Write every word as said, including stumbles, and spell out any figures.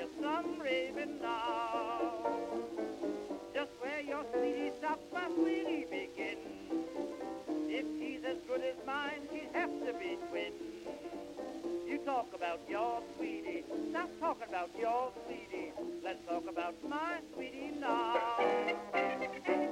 hear some raving now. Just where your sweetie stops, my sweetie begins. If she's as good as mine, she'd have to be twin. You talk about your sweetie, stop talking about your sweetie. Let's talk about my sweetie now.